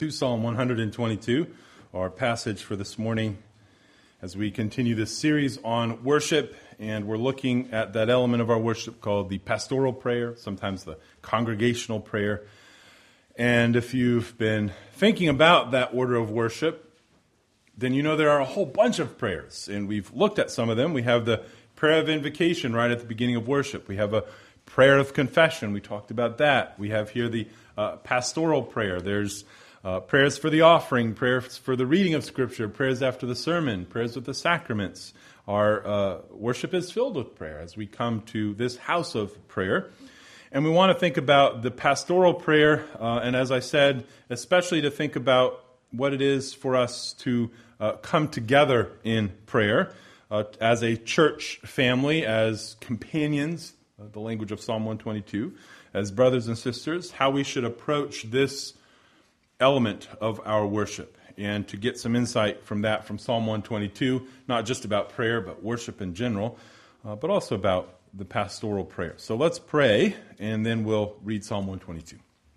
To Psalm 122, our passage for this morning as we continue this series on worship, and we're looking at that element of our worship called the pastoral prayer, sometimes the congregational prayer. And if you've been thinking about that order of worship, then you know there are a whole bunch of prayers, and we've looked at some of them. We have the prayer of invocation right at the beginning of worship. We have a prayer of confession. We talked about that. We have here the pastoral prayer. There's prayers for the offering, prayers for the reading of Scripture, prayers after the sermon, prayers with the sacraments. Our worship is filled with prayer as we come to this house of prayer. And we want to think about the pastoral prayer, and as I said, especially to think about what it is for us to come together in prayer as a church family, as companions, the language of Psalm 122, as brothers and sisters, how we should approach this element of our worship, and to get some insight from that from Psalm 122, not just about prayer, but worship in general, but also about the pastoral prayer. So let's pray, and then we'll read Psalm 122.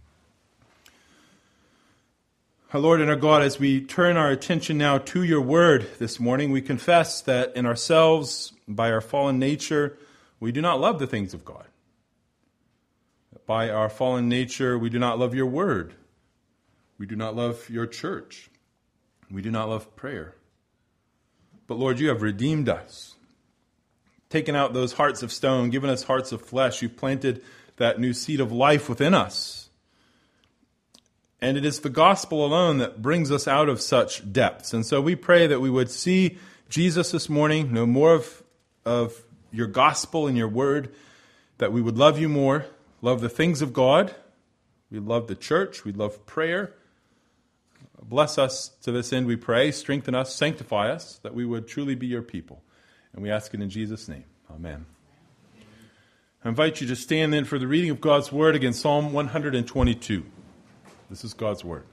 Our Lord and our God, as we turn our attention now to your word this morning, we confess that in ourselves, by our fallen nature, we do not love the things of God. By our fallen nature, we do not love your word. We do not love your church. We do not love prayer. But Lord, you have redeemed us, taken out those hearts of stone, given us hearts of flesh. You've planted that new seed of life within us. And it is the gospel alone that brings us out of such depths. And so we pray that we would see Jesus this morning, know more of your gospel and your word, that we would love you more, love the things of God. We love the church. We love prayer. Bless us to this end, we pray. Strengthen us, sanctify us, that we would truly be your people. And we ask it in Jesus' name. Amen. I invite you to stand then for the reading of God's word against Psalm 122. This is God's word.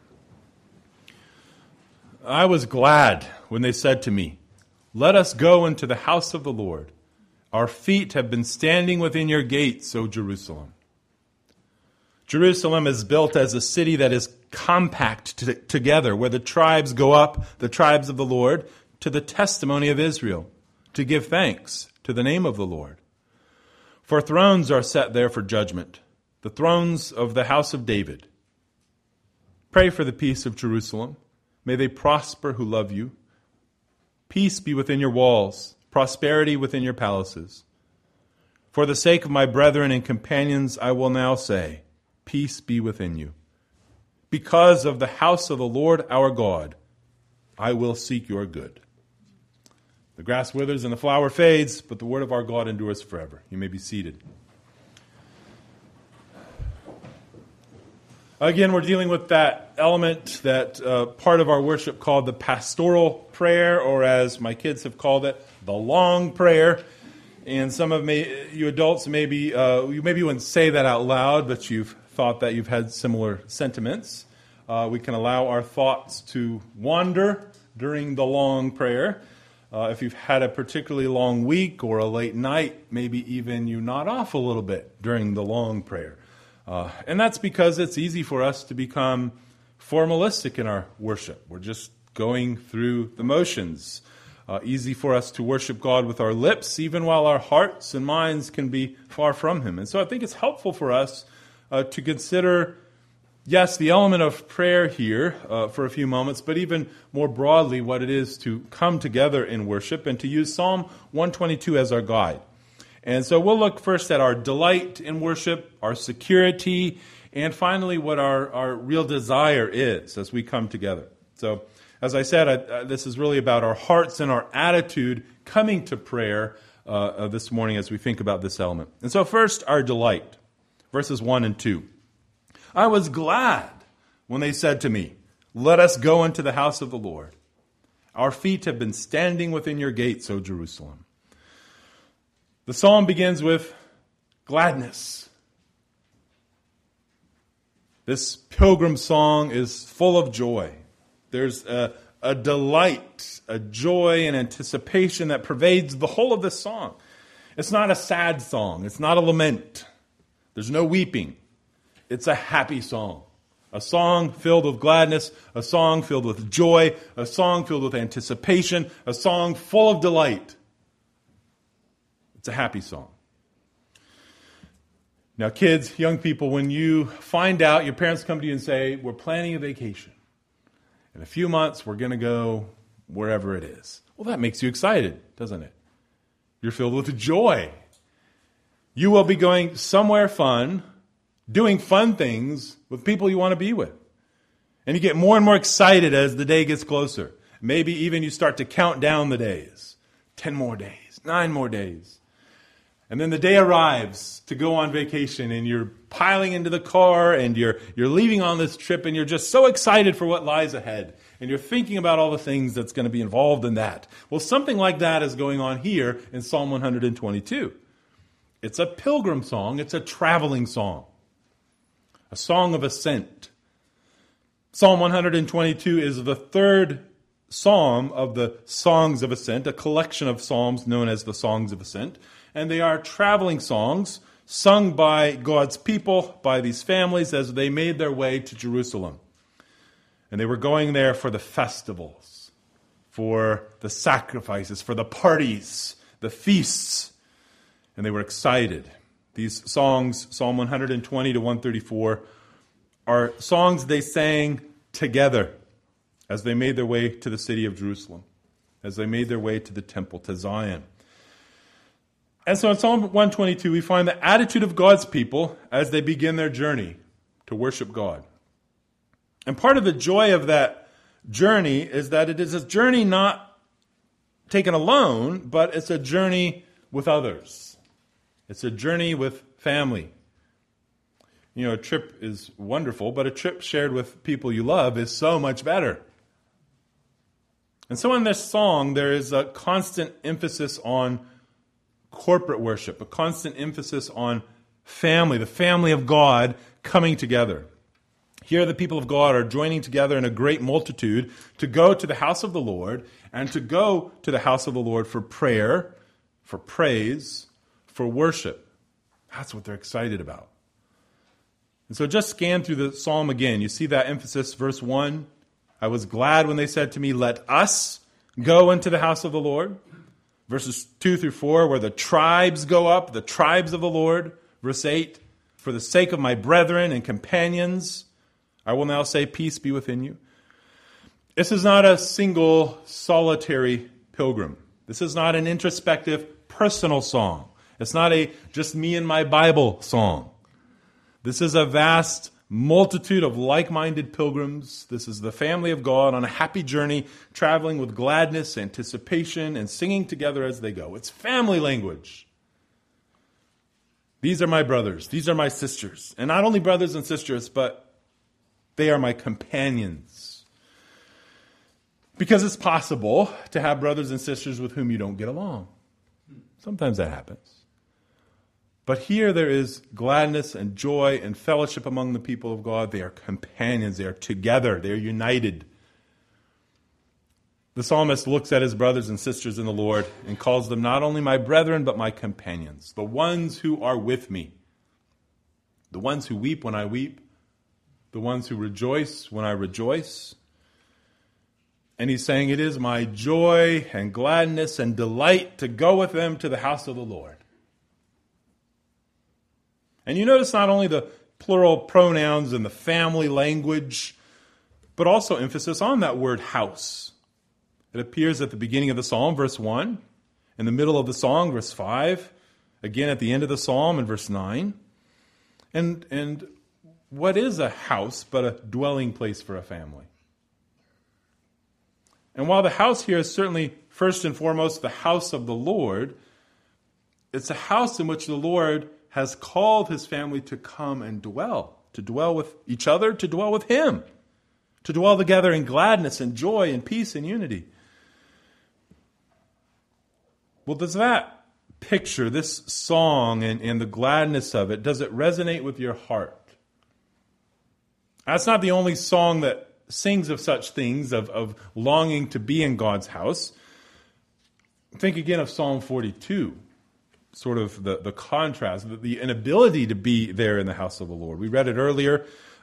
I was glad when they said to me, "Let us go into the house of the Lord. Our feet have been standing within your gates, O Jerusalem." Jerusalem is built as a city that is compact together, where the tribes go up, the tribes of the Lord, to the testimony of Israel, to give thanks to the name of the Lord. For thrones are set there for judgment, the thrones of the house of David. Pray for the peace of Jerusalem. May they prosper who love you. Peace be within your walls, prosperity within your palaces. For the sake of my brethren and companions, I will now say, peace be within you. Because of the house of the Lord our God, I will seek your good. The grass withers and the flower fades, but the word of our God endures forever. You may be seated. Again, we're dealing with that element, that part of our worship called the pastoral prayer, or as my kids have called it, the long prayer. And some of you adults maybe you wouldn't say that out loud, but you've thought that you've had similar sentiments. We can allow our thoughts to wander during the long prayer. If you've had a particularly long week or a late night, maybe even you nod off a little bit during the long prayer. And that's because it's easy for us to become formalistic in our worship. We're just going through the motions. Easy for us to worship God with our lips, even while our hearts and minds can be far from Him. And so I think it's helpful for us to consider, yes, the element of prayer here for a few moments, but even more broadly what it is to come together in worship and to use Psalm 122 as our guide. And so we'll look first at our delight in worship, our security, and finally what our real desire is as we come together. So as I said, this is really about our hearts and our attitude coming to prayer this morning as we think about this element. And so first, our delight. Verses 1 and 2. I was glad when they said to me, "Let us go into the house of the Lord. Our feet have been standing within your gates, O Jerusalem." The psalm begins with gladness. This pilgrim song is full of joy. There's a delight, a joy and anticipation that pervades the whole of this song. It's not a sad song. It's not a lament. There's no weeping. It's a happy song. A song filled with gladness, a song filled with joy, a song filled with anticipation, a song full of delight. It's a happy song. Now, kids, young people, when you find out, your parents come to you and say, we're planning a vacation. In a few months, we're going to go wherever it is. Well, that makes you excited, doesn't it? You're filled with joy. You will be going somewhere fun, doing fun things with people you want to be with. And you get more and more excited as the day gets closer. Maybe even you start to count down the days. 10 more days, 9 more days. And then the day arrives to go on vacation, and you're piling into the car, and you're leaving on this trip, and you're just so excited for what lies ahead. And you're thinking about all the things that's going to be involved in that. Well, something like that is going on here in Psalm 122. It's a pilgrim song. It's a traveling song. A song of ascent. Psalm 122 is the third psalm of the Songs of Ascent, a collection of psalms known as the Songs of Ascent. And they are traveling songs sung by God's people, by these families, as they made their way to Jerusalem. And they were going there for the festivals, for the sacrifices, for the parties, the feasts. And they were excited. These songs, Psalm 120 to 134, are songs they sang together as they made their way to the city of Jerusalem, as they made their way to the temple, to Zion. And so in Psalm 122, we find the attitude of God's people as they begin their journey to worship God. And part of the joy of that journey is that it is a journey not taken alone, but it's a journey with others. It's a journey with family. You know, a trip is wonderful, but a trip shared with people you love is so much better. And so in this song, there is a constant emphasis on corporate worship, a constant emphasis on family, the family of God coming together. Here the people of God are joining together in a great multitude to go to the house of the Lord and to go to the house of the Lord for prayer, for praise, for worship. That's what they're excited about. And so just scan through the psalm again. You see that emphasis, verse 1. I was glad when they said to me, let us go into the house of the Lord. Verses 2 through 4, where the tribes go up, the tribes of the Lord. Verse 8, for the sake of my brethren and companions, I will now say, peace be within you. This is not a single, solitary pilgrim. This is not an introspective, personal song. It's not a just me and my Bible song. This is a vast multitude of like-minded pilgrims. This is the family of God on a happy journey, traveling with gladness, anticipation, and singing together as they go. It's family language. These are my brothers. These are my sisters. And not only brothers and sisters, but they are my companions. Because it's possible to have brothers and sisters with whom you don't get along. Sometimes that happens. But here there is gladness and joy and fellowship among the people of God. They are companions. They are together. They are united. The psalmist looks at his brothers and sisters in the Lord and calls them not only my brethren, but my companions. The ones who are with me. The ones who weep when I weep. The ones who rejoice when I rejoice. And he's saying, it is my joy and gladness and delight to go with them to the house of the Lord. And you notice not only the plural pronouns and the family language, but also emphasis on that word house. It appears at the beginning of the psalm, verse 1, in the middle of the song, verse 5, again at the end of the psalm in verse 9. And what is a house but a dwelling place for a family? And while the house here is certainly first and foremost the house of the Lord, it's a house in which the Lord has called his family to come and dwell, to dwell with each other, to dwell with him, to dwell together in gladness and joy and peace and unity. Well, does that picture, this song and the gladness of it, does it resonate with your heart? That's not the only song that sings of such things, of longing to be in God's house. Think again of Psalm 42. Sort of the contrast, the inability to be there in the house of the Lord. We read it earlier.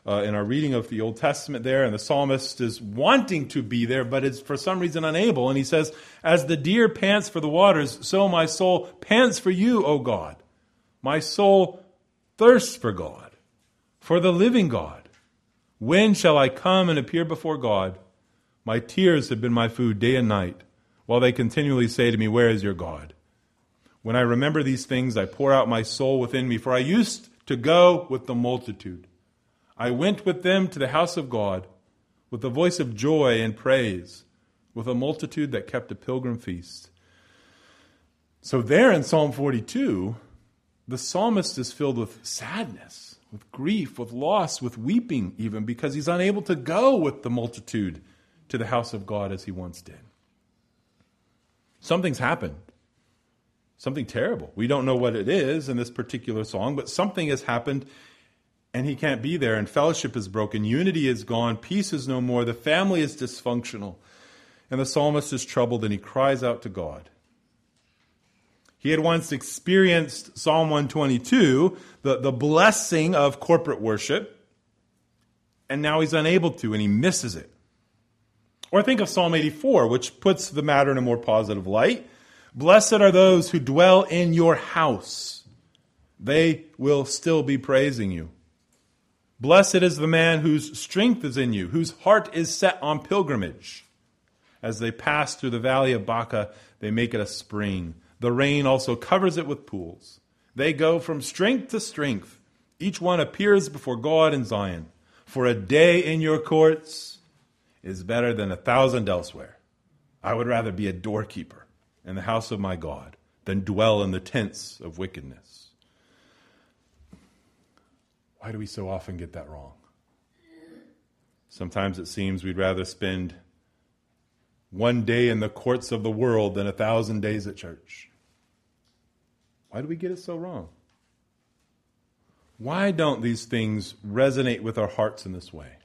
in our reading of the Old Testament there, and the psalmist is wanting to be there, but is for some reason unable. And he says, "As the deer pants for the waters, so my soul pants for you, O God. My soul thirsts for God, for the living God. When shall I come and appear before God? My tears have been my food day and night, while they continually say to me, 'Where is your God?' When I remember these things, I pour out my soul within me, for I used to go with the multitude. I went with them to the house of God, with the voice of joy and praise, with a multitude that kept a pilgrim feast." So there in Psalm 42, the psalmist is filled with sadness, with grief, with loss, with weeping even, because he's unable to go with the multitude to the house of God as he once did. Something's happened. Something terrible. We don't know what it is in this particular song, but something has happened, and he can't be there, and fellowship is broken, unity is gone, peace is no more, the family is dysfunctional, and the psalmist is troubled, and he cries out to God. He had once experienced Psalm 122, the blessing of corporate worship, and now he's unable to, and he misses it. Or think of Psalm 84, which puts the matter in a more positive light. "Blessed are those who dwell in your house. They will still be praising you. Blessed is the man whose strength is in you, whose heart is set on pilgrimage. As they pass through the valley of Baca, they make it a spring. The rain also covers it with pools. They go from strength to strength. Each one appears before God in Zion. For a day in your courts is better than 1,000 elsewhere. I would rather be a doorkeeper in the house of my God than dwell in the tents of wickedness." Why do we so often get that wrong? Sometimes it seems we'd rather spend one day in the courts of the world than 1,000 days at church. Why do we get it so wrong? Why don't these things resonate with our hearts in this way?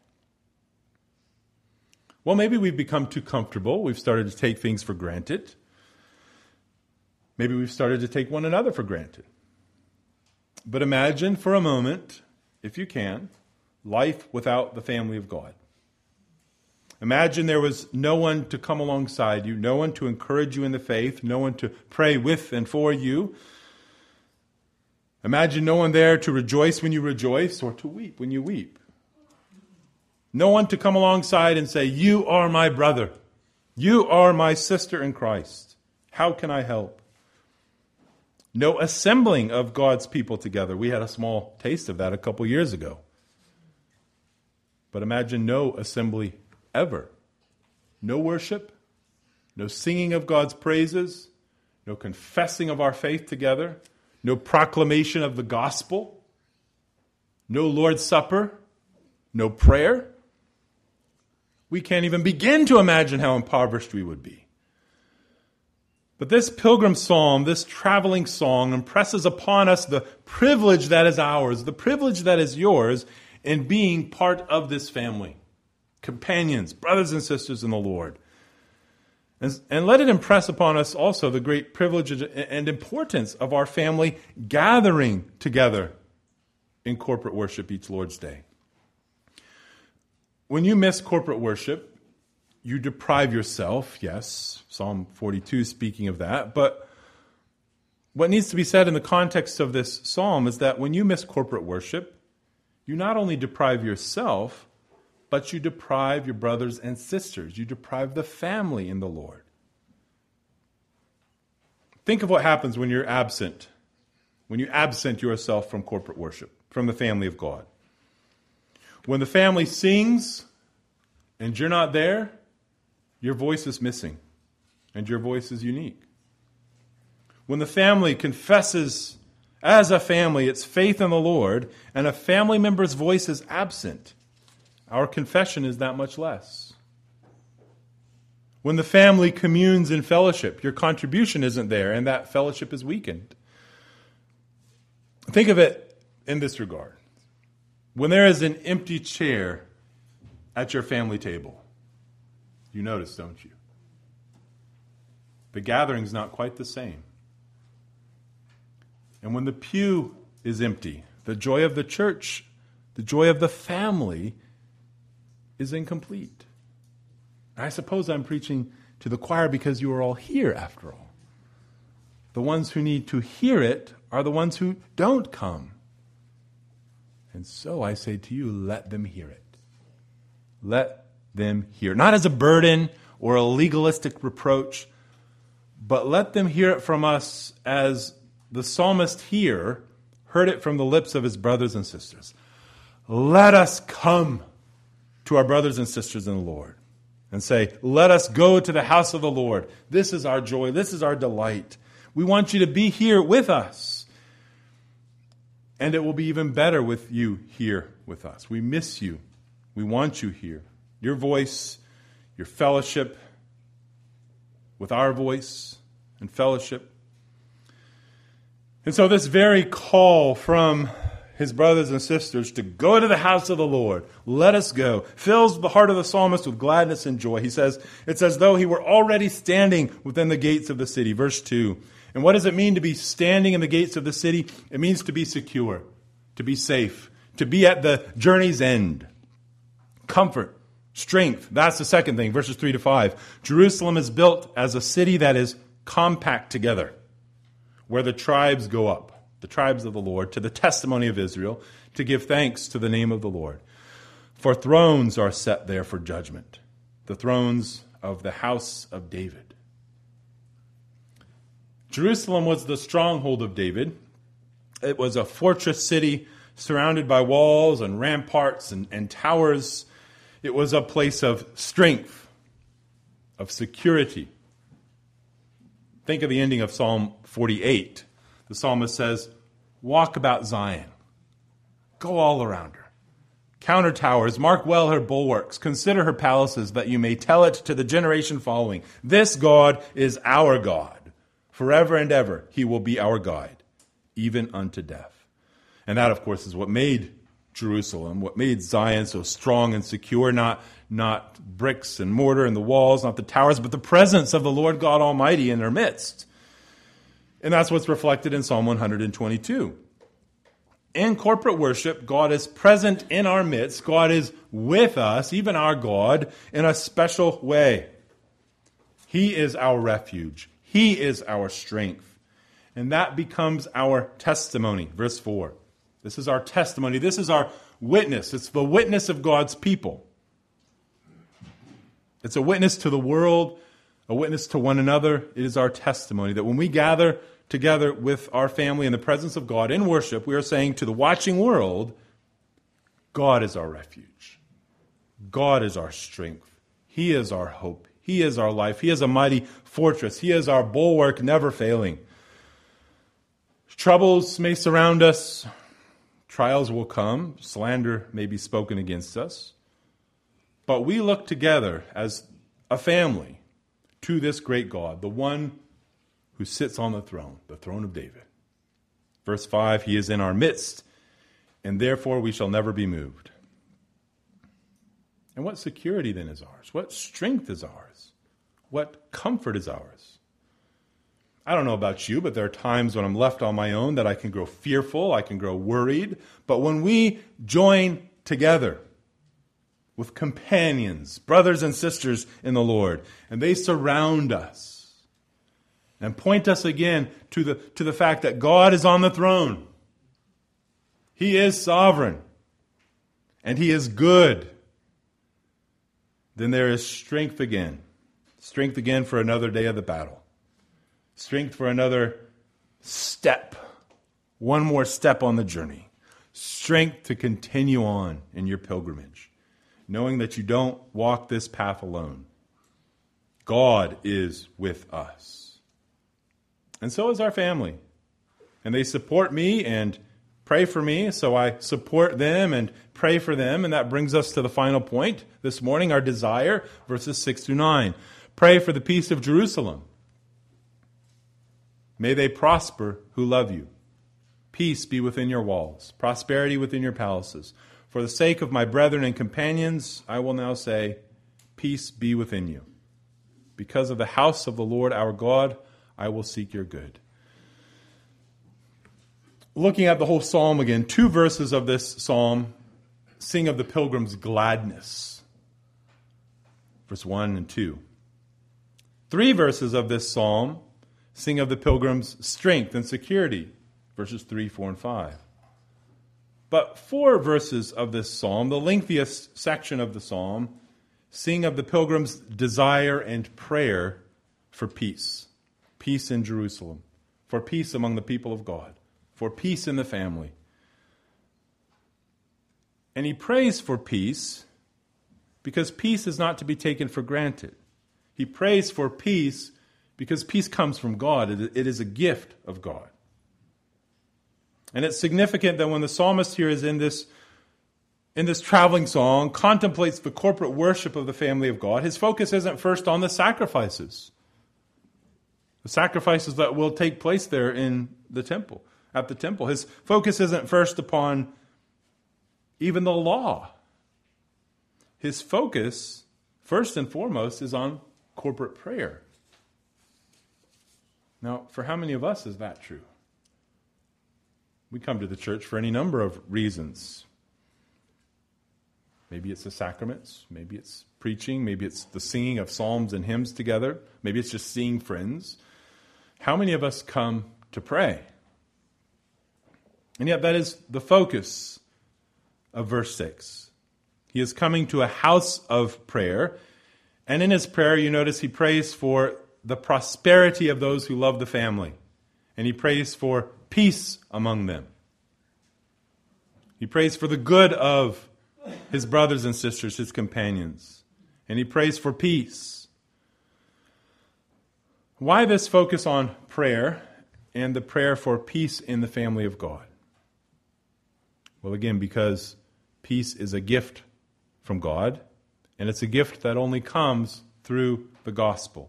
Well, maybe we've become too comfortable. We've started to take things for granted. Maybe we've started to take one another for granted. But imagine for a moment, if you can, life without the family of God. Imagine there was no one to come alongside you, no one to encourage you in the faith, no one to pray with and for you. Imagine no one there to rejoice when you rejoice or to weep when you weep. No one to come alongside and say, "You are my brother. You are my sister in Christ. How can I help?" No assembling of God's people together. We had a small taste of that a couple years ago. But imagine no assembly ever. No worship, no singing of God's praises, no confessing of our faith together, no proclamation of the gospel, no Lord's Supper, no prayer. We can't even begin to imagine how impoverished we would be. But this pilgrim psalm, this traveling song, impresses upon us the privilege that is ours, the privilege that is yours in being part of this family. Companions, brothers and sisters in the Lord. And let it impress upon us also the great privilege and importance of our family gathering together in corporate worship each Lord's Day. When you miss corporate worship, you deprive yourself, yes, Psalm 42 speaking of that, but what needs to be said in the context of this psalm is that when you miss corporate worship, you not only deprive yourself, but you deprive your brothers and sisters. You deprive the family in the Lord. Think of what happens when you're absent, when you absent yourself from corporate worship, from the family of God. When the family sings and you're not there, your voice is missing, and your voice is unique. When the family confesses as a family its faith in the Lord, and a family member's voice is absent, our confession is that much less. When the family communes in fellowship, your contribution isn't there, and that fellowship is weakened. Think of it in this regard. When there is an empty chair at your family table, you notice, don't you? The gathering's not quite the same. And when the pew is empty, the joy of the church The joy of the family is incomplete. I suppose I'm preaching to the choir because you are all here after all. The ones who need to hear it are the ones who don't come. And so I say to you, let them hear it. Let them hear. Not as a burden or a legalistic reproach, but let them hear it from us as the psalmist here heard it from the lips of his brothers and sisters. Let us come to our brothers and sisters in the Lord and say, let us go to the house of the Lord. This is our joy. This is our delight. We want you to be here with us. And it will be even better with you here with us. We miss you. We want you here. Your voice, your fellowship with our voice and fellowship. And so this very call from his brothers and sisters to go to the house of the Lord, let us go, fills the heart of the psalmist with gladness and joy. He says, it's as though he were already standing within the gates of the city. Verse 2. And what does it mean to be standing in the gates of the city? It means to be secure, to be safe, to be at the journey's end. Comfort, strength, that's the second thing, verses 3 to 5. Jerusalem is built as a city that is compact together, where the tribes go up, the tribes of the Lord, to the testimony of Israel, to give thanks to the name of the Lord. For thrones are set there for judgment, the thrones of the house of David. Jerusalem was the stronghold of David. It was a fortress city surrounded by walls and ramparts and towers. It was a place of strength, of security. Think of the ending of Psalm 48. The psalmist says, walk about Zion. Go all around her. Count her towers. Mark well her bulwarks. Consider her palaces, that you may tell it to the generation following. This God is our God. Forever and ever he will be our guide, even unto death. And that, of course, is what made Jerusalem, what made Zion so strong and secure, not bricks and mortar and the walls, not the towers, but the presence of the Lord God Almighty in their midst. And that's what's reflected in Psalm 122. In corporate worship, God is present in our midst. God is with us, even our God, in a special way. He is our refuge. He is our strength. And that becomes our testimony. Verse 4. This is our testimony. This is our witness. It's the witness of God's people. It's a witness to the world, a witness to one another. It is our testimony that when we gather together with our family in the presence of God in worship, we are saying to the watching world, God is our refuge. God is our strength. He is our hope. He is our life. He is a mighty fortress. He is our bulwark, never failing. Troubles may surround us. Trials will come. Slander may be spoken against us. But we look together as a family to this great God, the one who sits on the throne of David. Verse 5, he is in our midst, and therefore we shall never be moved. And what security then is ours? What strength is ours? What comfort is ours? I don't know about you, but there are times when I'm left on my own that I can grow fearful, I can grow worried. But when we join together with companions, brothers and sisters in the Lord, and they surround us and point us again to the fact that God is on the throne. He is sovereign, and He is good. Then there is strength again. Strength again for another day of the battle. Strength for another step. One more step on the journey. Strength to continue on in your pilgrimage, knowing that you don't walk this path alone. God is with us. And so is our family. And they support me and pray for me, so I support them and pray for them. And that brings us to the final point this morning, our desire, verses 6 through 9. Pray for the peace of Jerusalem. May they prosper who love you. Peace be within your walls, prosperity within your palaces. For the sake of my brethren and companions, I will now say, peace be within you. Because of the house of the Lord our God, I will seek your good. Looking at the whole psalm again, 2 verses of this psalm sing of the pilgrim's gladness. Verse 1 and 2. 3 verses of this psalm sing of the pilgrim's strength and security. Verses 3, 4, and 5. But 4 verses of this psalm, the lengthiest section of the psalm, sing of the pilgrim's desire and prayer for peace. Peace in Jerusalem. For peace among the people of God. For peace in the family. And he prays for peace because peace is not to be taken for granted. He prays for peace because peace comes from God. It is a gift of God. And it's significant that when the psalmist here is in this traveling song, contemplates the corporate worship of the family of God, his focus isn't first on the sacrifices. The sacrifices that will take place there in the temple, at the temple. His focus isn't first upon even the law. His focus, first and foremost, is on corporate prayer. Now, for how many of us is that true? We come to the church for any number of reasons. Maybe it's the sacraments, maybe it's preaching, maybe it's the singing of psalms and hymns together, maybe it's just seeing friends. How many of us come to pray? And yet that is the focus of verse 6. He is coming to a house of prayer, and in his prayer, you notice he prays for the prosperity of those who love the family, and he prays for peace among them. He prays for the good of his brothers and sisters, his companions, and he prays for peace. Why this focus on prayer and the prayer for peace in the family of God? Well, again, because peace is a gift from God, and it's a gift that only comes through the gospel.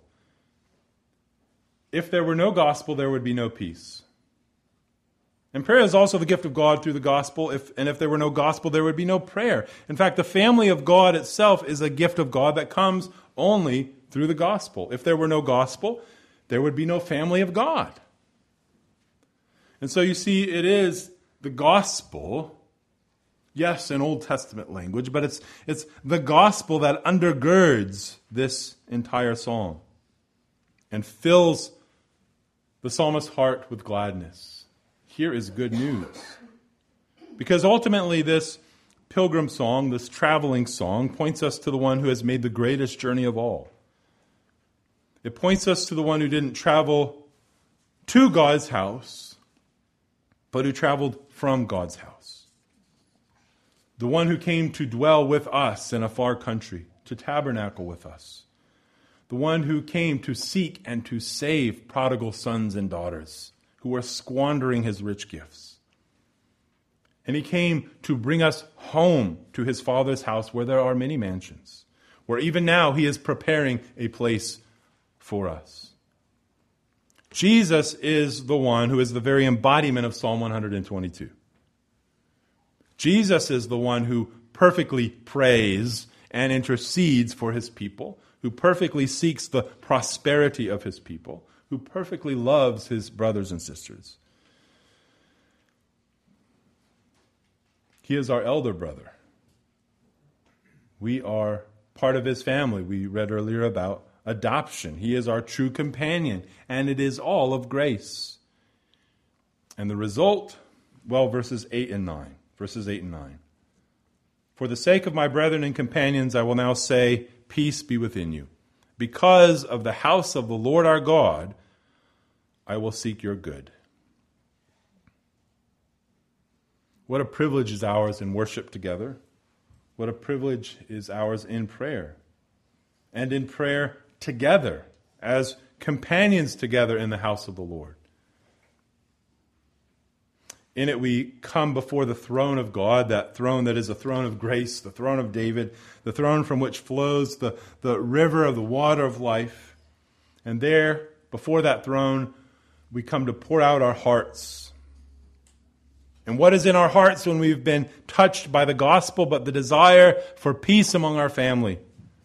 If there were no gospel, there would be no peace. And prayer is also the gift of God through the gospel, if there were no gospel, there would be no prayer. In fact, the family of God itself is a gift of God that comes only through the gospel. If there were no gospel, there would be no family of God. And so you see, it is the gospel, yes, in Old Testament language, but it's the gospel that undergirds this entire psalm and fills the psalmist's heart with gladness. Here is good news. Because ultimately this pilgrim song, this traveling song, points us to the one who has made the greatest journey of all. It points us to the one who didn't travel to God's house, but who traveled from God's house. The one who came to dwell with us in a far country, to tabernacle with us. The one who came to seek and to save prodigal sons and daughters who were squandering his rich gifts. And he came to bring us home to his Father's house where there are many mansions, where even now he is preparing a place for us. Jesus is the one who is the very embodiment of Psalm 122. Jesus is the one who perfectly prays and intercedes for his people, who perfectly seeks the prosperity of his people, who perfectly loves his brothers and sisters. He is our elder brother. We are part of his family. We read earlier about adoption. He is our true companion, and it is all of grace. And the result, well, verses 8 and 9. Verses 8 and 9. For the sake of my brethren and companions, I will now say, peace be within you. Because of the house of the Lord our God, I will seek your good. What a privilege is ours in worship together. What a privilege is ours in prayer. And in prayer together, as companions together in the house of the Lord. In it we come before the throne of God, that throne that is a throne of grace, the throne of David, the throne from which flows the river of the water of life. And there, before that throne, we come to pour out our hearts. And what is in our hearts when we've been touched by the gospel, but the desire for peace among our family?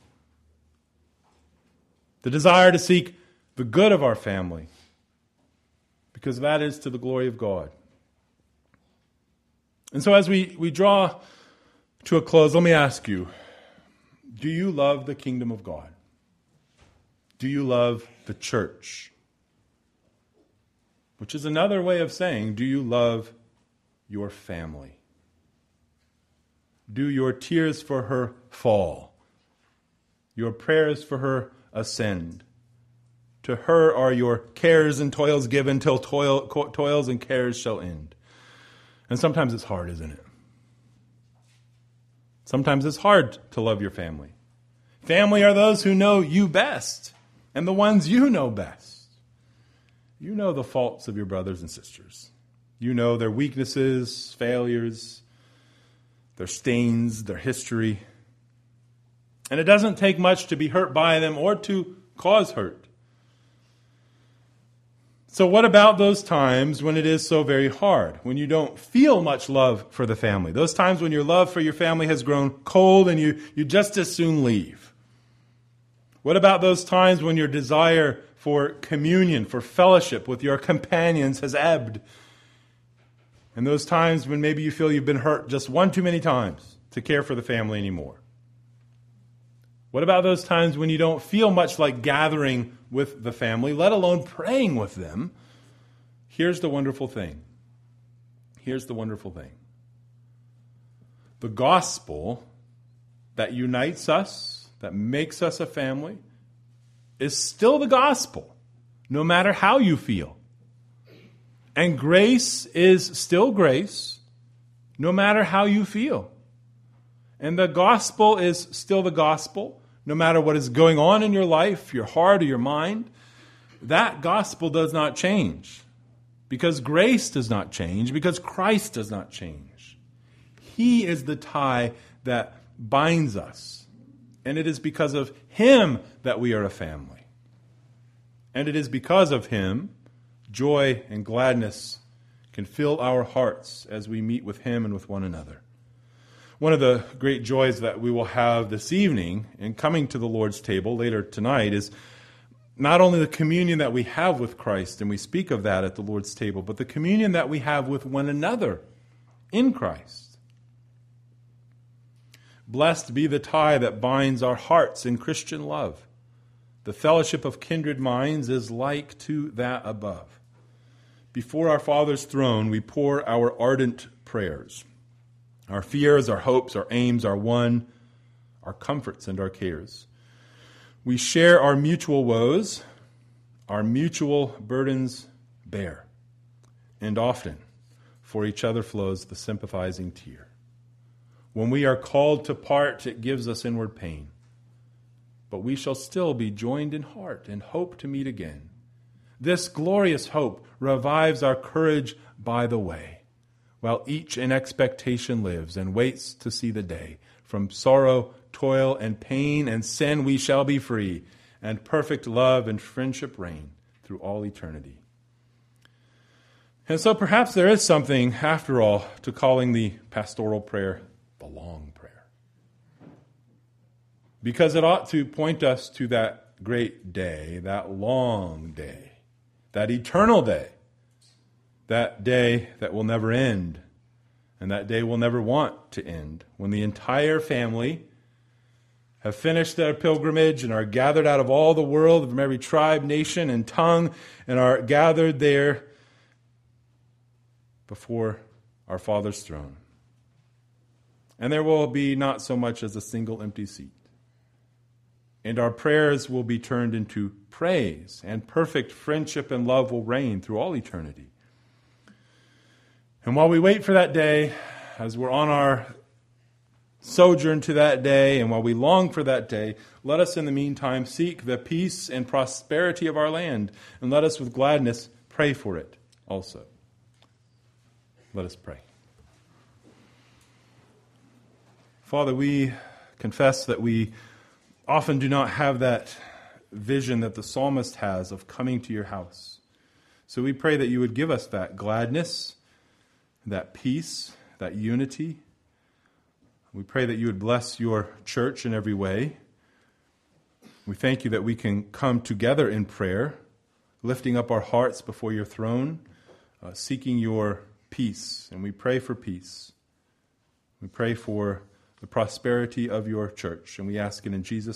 The desire to seek the good of our family, because that is to the glory of God. And so as we draw To a close, let me ask you, do you love the kingdom of God? Do you love the church? Which is another way of saying, do you love your family? Do your tears for her fall? Your prayers for her ascend? To her are your cares and toils given till toils and cares shall end. And sometimes it's hard, isn't it? Sometimes it's hard to love your family. Family are those who know you best and the ones you know best. You know the faults of your brothers and sisters. You know their weaknesses, failures, their stains, their history. And it doesn't take much to be hurt by them or to cause hurt. So what about those times when it is so very hard, when you don't feel much love for the family? Those times when your love for your family has grown cold and you just as soon leave? What about those times when your desire for communion, for fellowship with your companions has ebbed? And those times when maybe you feel you've been hurt just one too many times to care for the family anymore? What about those times when you don't feel much like gathering with the family, let alone praying with them? Here's the wonderful thing. Here's the wonderful thing. The gospel that unites us, that makes us a family, is still the gospel, no matter how you feel. And grace is still grace, no matter how you feel. And the gospel is still the gospel, no matter what is going on in your life, your heart or your mind. That gospel does not change, because grace does not change, because Christ does not change. He is the tie that binds us. And it is because of Him that we are a family. And it is because of Him, joy and gladness can fill our hearts as we meet with Him and with one another. One of the great joys that we will have this evening in coming to the Lord's table later tonight is not only the communion that we have with Christ, and we speak of that at the Lord's table, but the communion that we have with one another in Christ. Blessed be the tie that binds our hearts in Christian love. The fellowship of kindred minds is like to that above. Before our Father's throne, we pour our ardent prayers. Our fears, our hopes, our aims are one, our comforts and our cares. We share our mutual woes, our mutual burdens bear, and often for each other flows the sympathizing tear. When we are called to part, it gives us inward pain, but we shall still be joined in heart and hope to meet again. This glorious hope revives our courage by the way, while each in expectation lives and waits to see the day. From sorrow, toil, and pain and sin we shall be free, and perfect love and friendship reign through all eternity. And so perhaps there is something, after all, to calling the pastoral prayer the long prayer. Because it ought to point us to that great day, that long day, that eternal day, that day that will never end, and that day will never want to end, when the entire family have finished their pilgrimage and are gathered out of all the world, from every tribe, nation, and tongue, and are gathered there before our Father's throne. And there will be not so much as a single empty seat. And our prayers will be turned into praise, and perfect friendship and love will reign through all eternity. And while we wait for that day, as we're on our sojourn to that day, and while we long for that day, let us in the meantime seek the peace and prosperity of our land, and let us with gladness pray for it also. Let us pray. Father, we confess that we often do not have that vision that the psalmist has of coming to your house. So we pray that you would give us that gladness, that peace, that unity. We pray that you would bless your church in every way. We thank you that we can come together in prayer, lifting up our hearts before your throne, seeking your peace. And we pray for peace. We pray for the prosperity of your church. And we ask it in Jesus'